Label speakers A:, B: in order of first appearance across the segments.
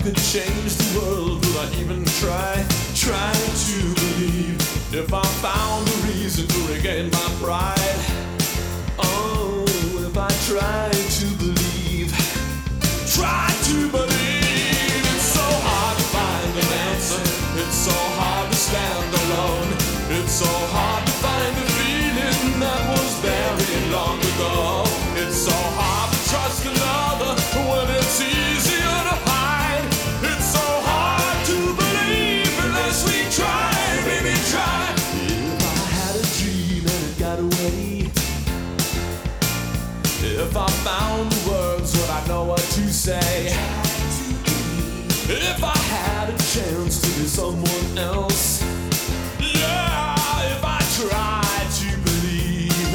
A: could change the world, would I even try to believe? If I found a reason to regain my pride, oh, if I tried to believe, it's so hard to find an answer, it's so hard to stand alone, it's so hard to find a feeling that was buried long ago, it's so hard to trust another when it's easier to hide, it's so hard to believe unless we try, baby, try. If I had a dream and it got away, if I found the words, would I know what to say? If I had a chance to be someone else, yeah, if I tried to believe,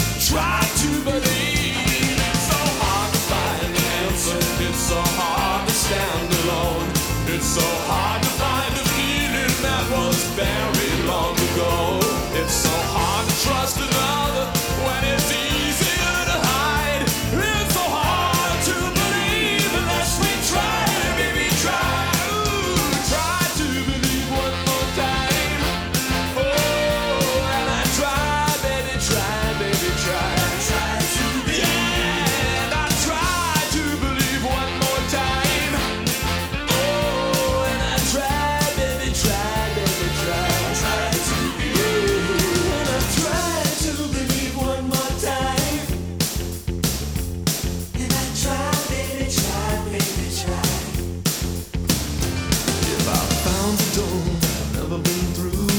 A: it's so hard to find an answer, it's so hard to stand alone, it's so hard to find a feeling that was buried long ago, it's so hard to trust another when it's easier to hide, it's so hard to believe unless we try, baby, try. Try to believe one more time. Oh, and I try, baby, try. Try to believe. Yeah, and I try to believe one more time. Oh, and I try, baby, try. Try to believe. And I try to believe one more time. And I try, baby, try. If I found a door I've never been through,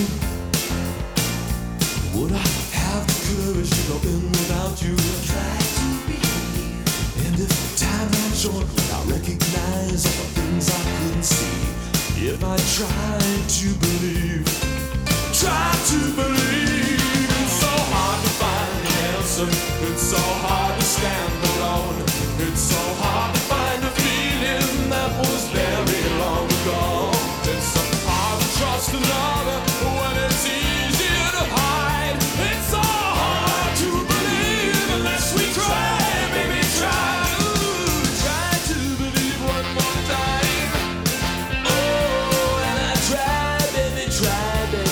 A: would I have the courage to go in without you? Try to believe. And if time ran short, would I recognize all the things I couldn't see? If I tried to believe, it's so hard to find the answer, it's so hard to stand alone, it's so hard to find a feeling that was buried long ago, it's so hard to trust another when it's easier to hide, it's so hard to believe unless we try, baby, try. Try to believe one more time. Oh, and I try, baby, try.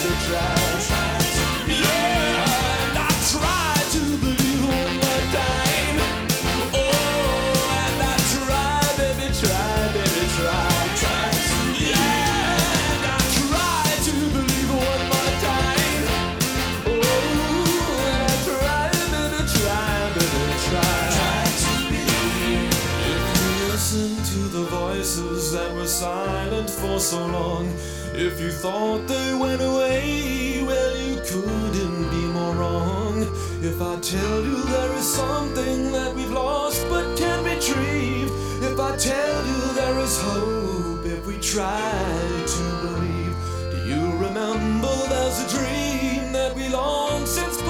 A: Yeah, and I try to believe one more time. Oh, and I try, baby, try. Yeah, and I try to believe one more time. Oh, and I try, baby, try. Try to believe. If you listen to the voices that were silent for so long, if you thought they went away, well, you couldn't be more wrong. If I tell you there is something that we've lost but can't retrieve, if I tell you there is hope if we try to believe, do you remember there's a dream that we long since